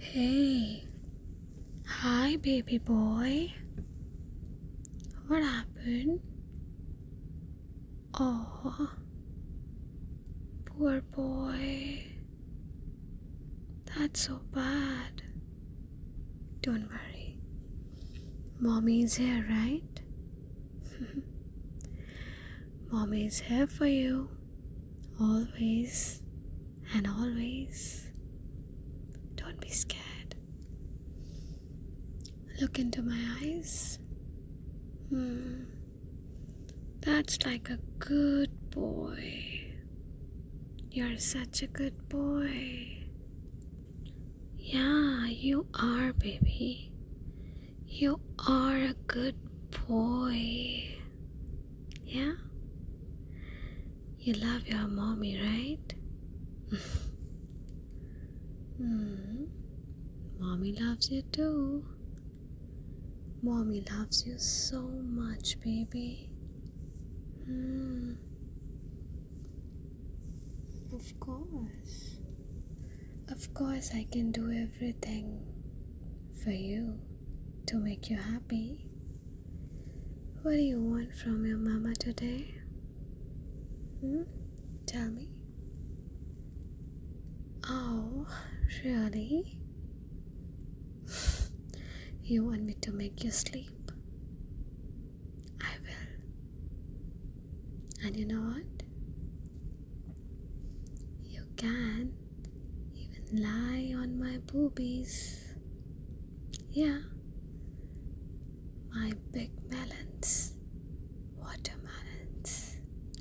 Hey, hi baby boy. What happened? Oh, poor boy. That's so bad. Don't worry. Mommy's here, right? Mommy's here for you. Always and always. Don't be scared. Look into my eyes. That's like a good boy. You're such a good boy. Yeah, you are, baby. You are a good boy. Yeah? You love your mommy, right? Mommy loves you too. Mommy loves you so much, baby. Of course. Of course, I can do everything for you to make you happy. What do you want from your mama today? Tell me. Oh, really? You want me to make you sleep? I will. And you know what? You can even lie on my boobies. Yeah. My big melons. Watermelons.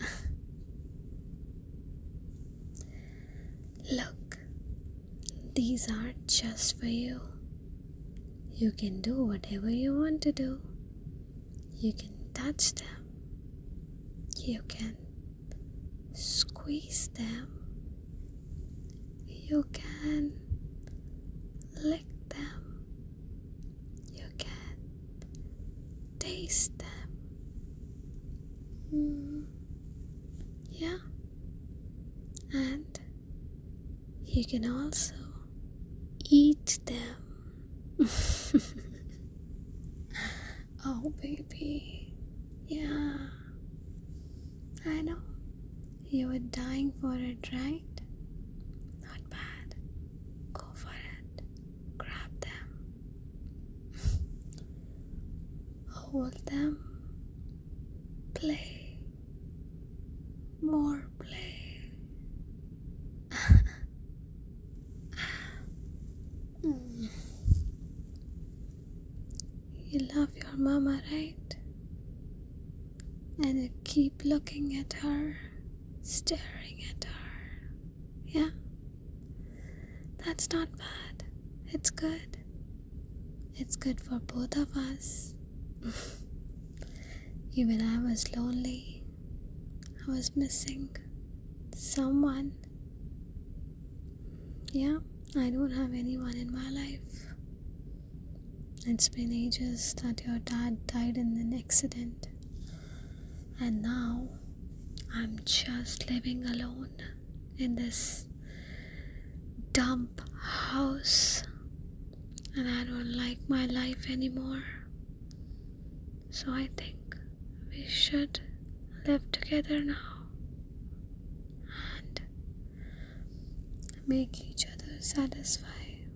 Look, these are just for you. You can do whatever you want to do. You can touch them. You can squeeze them. You can lick them. You can taste them. Yeah. And you can also eat them. Oh, baby. Yeah. I know. You were dying for it, right? Not bad. Go for it. Grab them. Hold them. Play. More play. You love your mama, right? And you keep looking at her, staring at her. Yeah? That's not bad. It's good. It's good for both of us. Even I was lonely. I was missing someone. Yeah, I don't have anyone in my life. It's been ages that your dad died in an accident. And now I'm just living alone in this dump house. And I don't like my life anymore. So I think we should live together now and make each other satisfy.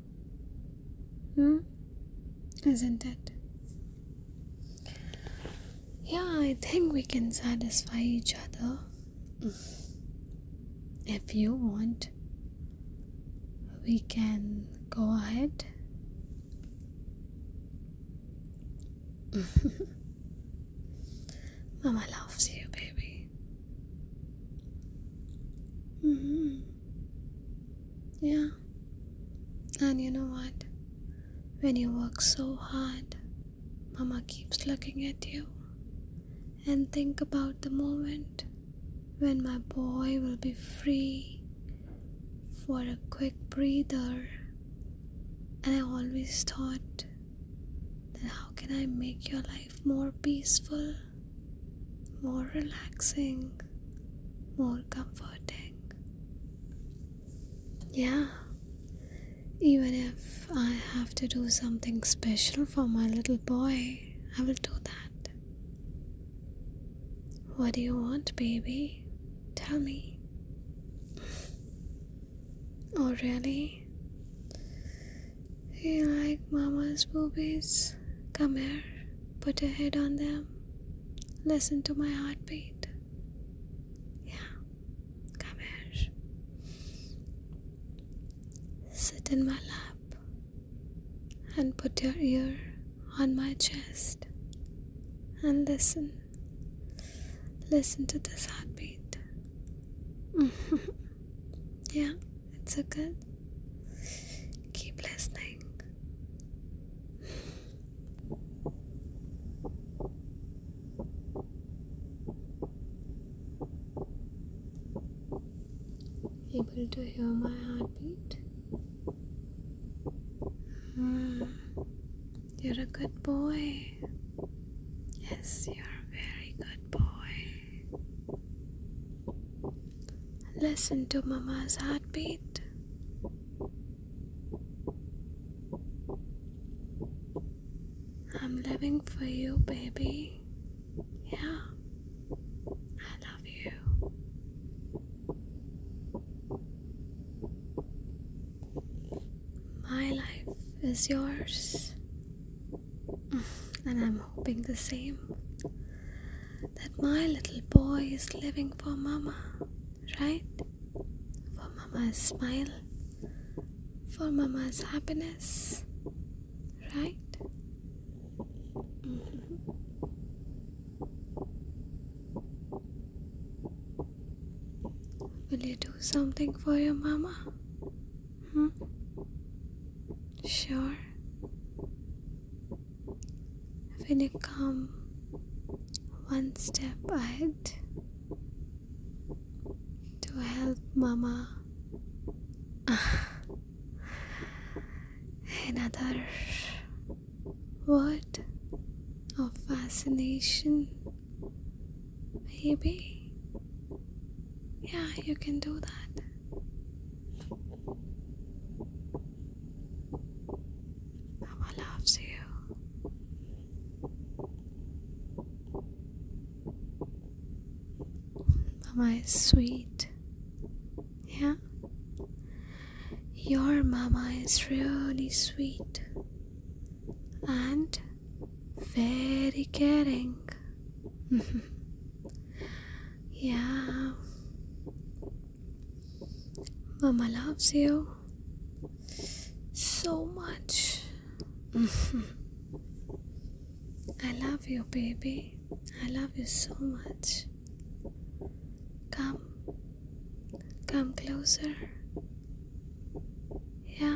Isn't it? Yeah, I think we can satisfy each other. If you want, we can go ahead. Mama loves you, baby. Yeah. And you know what? When you work so hard, Mama keeps looking at you and think about the moment when my boy will be free for a quick breather. And I always thought that how can I make your life more peaceful, more relaxing, more comforting. Yeah, Even if I have to do something special for my little boy, I will do that. What do you want, baby? Tell me. Oh, really? You like mama's boobies? Come here, put your head on them. Listen to my heartbeat. Yeah, come here. Sit in my lap and put your ear on my chest and listen. Listen to this heartbeat. Yeah, it's so good. Keep listening. Able to hear my heartbeat? You're a good boy. Yes, you're a very good boy. Listen to mama's heartbeat. I'm living for you, baby. Yeah, I love you. My life is yours. And I'm hoping the same. That my little boy is living for mama, right? For mama's smile. For mama's happiness, right? Will you do something for your mama? Sure. Will you come one step ahead to help mama? Another word of fascination, maybe? Yeah, you can do that. Mama loves you. Mama is sweet. Yeah? Your mama is really sweet and very caring. Yeah. Mama loves you so much. I love you, baby. I love you so much. Come closer. Yeah.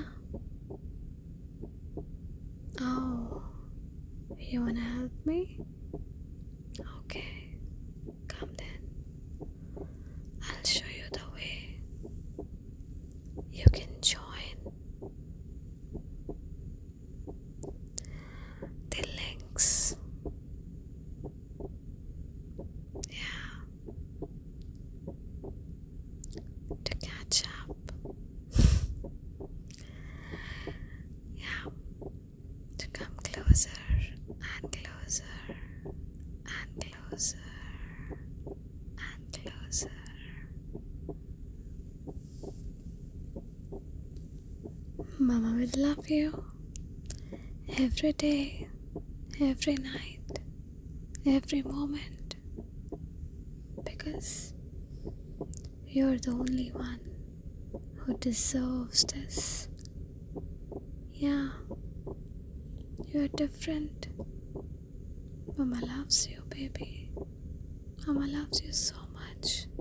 Oh, you wanna help me? Okay, come then. I'll show you the way. You can join the links. Yeah. To catch up. Yeah. To come closer and closer and closer and closer. Mama will love you every day, every night, every moment, because you're the only one who deserves this. Yeah, you're different. Mama loves you, baby. Mama loves you so much.